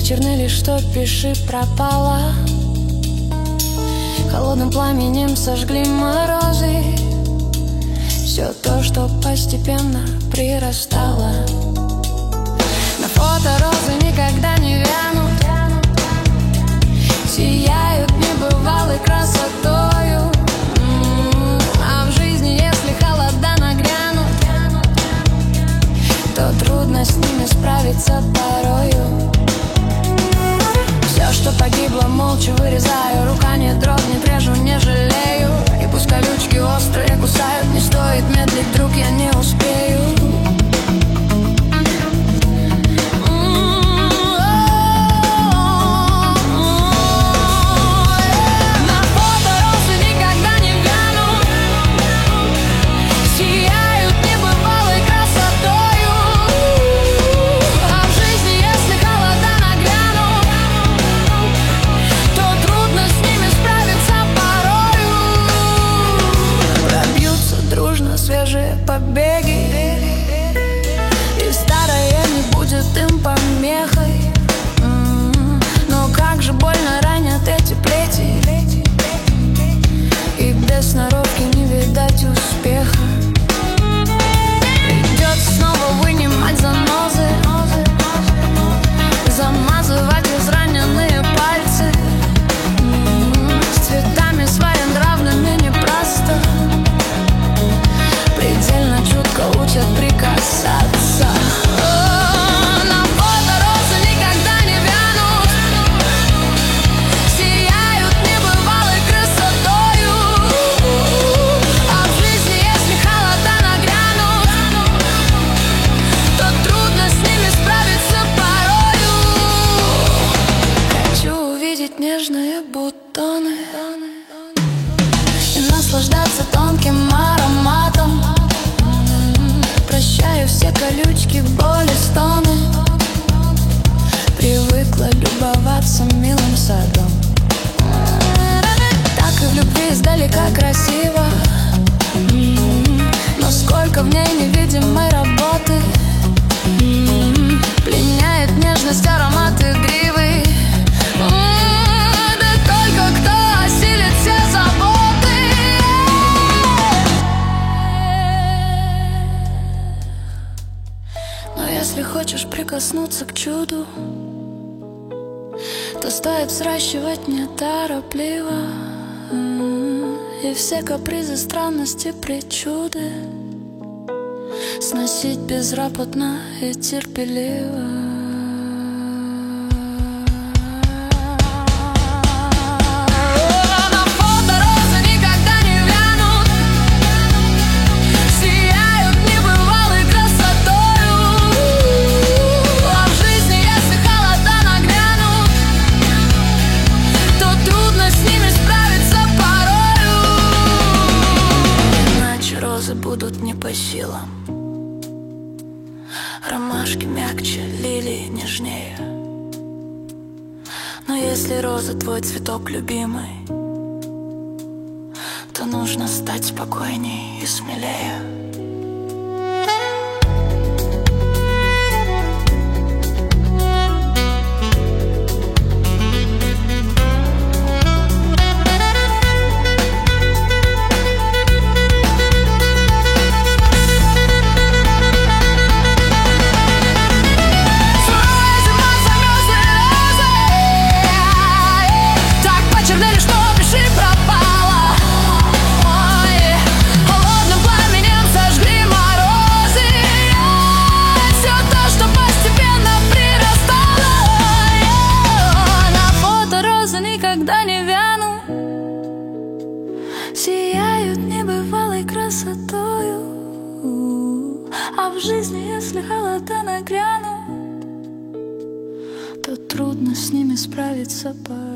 почернели, что пиши пропало. Холодным пламенем сожгли морозы все то, что постепенно прирастало. На фото розы никогда не вянут, сияют небывалой красотою. А в жизни, если холода нагрянут, то трудно с ними справиться порою. Все, что погибло, молча вырезаю. Рука не дрогнет, режу, не жалею. И пусть колючки острые кусают, не стоит медлить, вдруг я не успею. Свежие побеги, и старое не будет им помехой. Но как же больно ранят эти плети, и без сноровки не видать успеха. Придется снова вынимать занозы, замазывать израненные пальцы. С цветами своенравными непросто, предельно чутко учат прикасаться. На фото розы никогда не вянут, сияют небывалой красотою. А в жизни, если холода нагрянут, то трудно с ними справиться порою. Хочу увидеть нежные бутоны и наслаждаться тонким ароматом. Прощаю все колючки, боли, стоны. Привыкла любоваться милым садом. Так и в любви издалека красиво, но сколько в ней невидимой работы. Пленяет нежность, аромат игривый. Да только кто осилит все заботы. Если хочешь прикоснуться к чуду, то стоит взращивать неторопливо. И все капризы, странности, причуды сносить безропотно и терпеливо. Будут не по силам, ромашки мягче, лилии нежнее. Но если роза твой цветок любимый, то нужно стать спокойней и смелее. Сияют небывалой красотою. А в жизни, если холода нагрянут, то трудно с ними справиться порой.